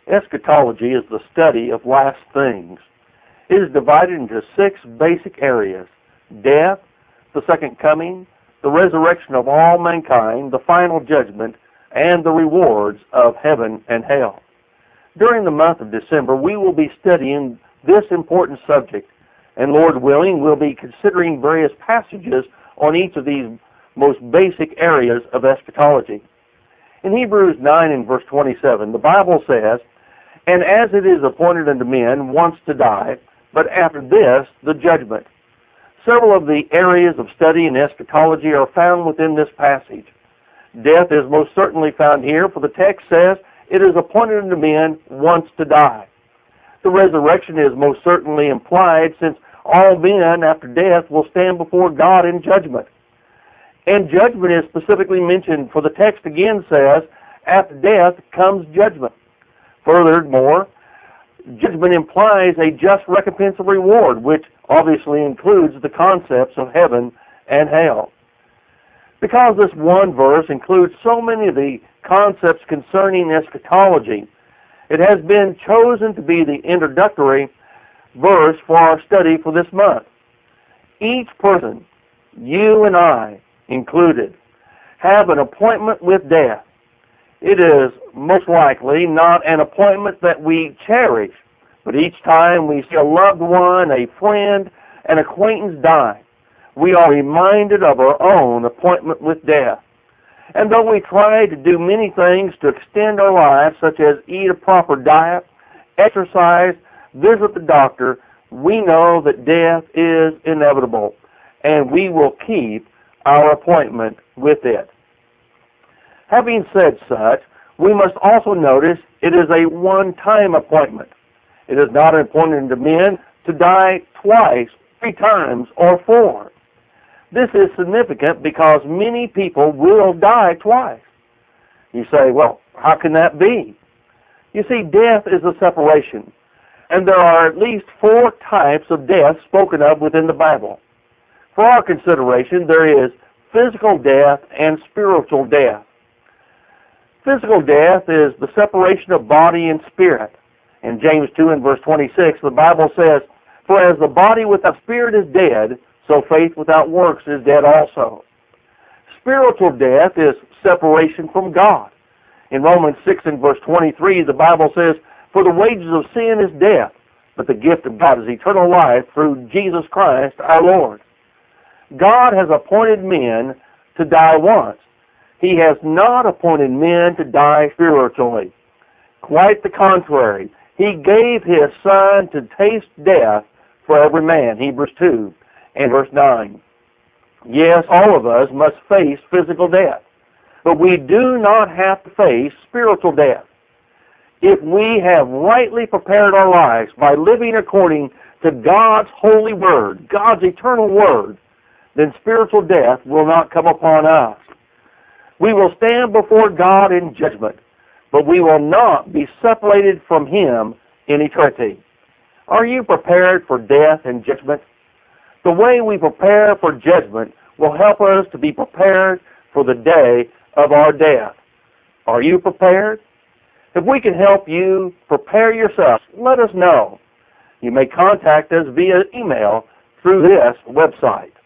Eschatology is the study of last things. It is divided into 6 basic areas: death, the second coming, the resurrection of all mankind, the final judgment, and the rewards of heaven and hell. During the month of December, we will be studying this important subject, and Lord willing, we'll be considering various passages on each of these most basic areas of eschatology. In Hebrews 9 and verse 27, the Bible says, "And as it is appointed unto men once to die, but after this, the judgment." Several of the areas of study in eschatology are found within this passage. Death is most certainly found here, for the text says, "It is appointed unto men once to die." The resurrection is most certainly implied, since all men after death will stand before God in judgment. And judgment is specifically mentioned, for the text again says, "After death comes judgment." Furthermore, judgment implies a just recompense of reward, which obviously includes the concepts of heaven and hell. Because this one verse includes so many of the concepts concerning eschatology, it has been chosen to be the introductory verse for our study for this month. Each person, you and I included, have an appointment with death. It is most likely not an appointment that we cherish, but each time we see a loved one, a friend, an acquaintance die, we are reminded of our own appointment with death. And though we try to do many things to extend our lives, such as eat a proper diet, exercise, visit the doctor, we know that death is inevitable, and we will keep our appointment with it. Having said such, we must also notice it is a one-time appointment. It is not appointed to men to die twice, 3 times, or 4. This is significant because many people will die twice. You say, well, how can that be? You see, death is a separation, and there are at least 4 types of death spoken of within the Bible. For our consideration, there is physical death and spiritual death. Physical death is the separation of body and spirit. In James 2 and verse 26, the Bible says, "For as the body without spirit is dead, so faith without works is dead also." Spiritual death is separation from God. In Romans 6 and verse 23, the Bible says, "For the wages of sin is death, but the gift of God is eternal life through Jesus Christ our Lord." God has appointed men to die once. He has not appointed men to die spiritually. Quite the contrary. He gave His Son to taste death for every man, Hebrews 2 and verse 9. Yes, all of us must face physical death, but we do not have to face spiritual death. If we have rightly prepared our lives by living according to God's holy word, God's eternal word, then spiritual death will not come upon us. We will stand before God in judgment, but we will not be separated from Him in eternity. Are you prepared for death and judgment? The way we prepare for judgment will help us to be prepared for the day of our death. Are you prepared? If we can help you prepare yourself, let us know. You may contact us via email through this website.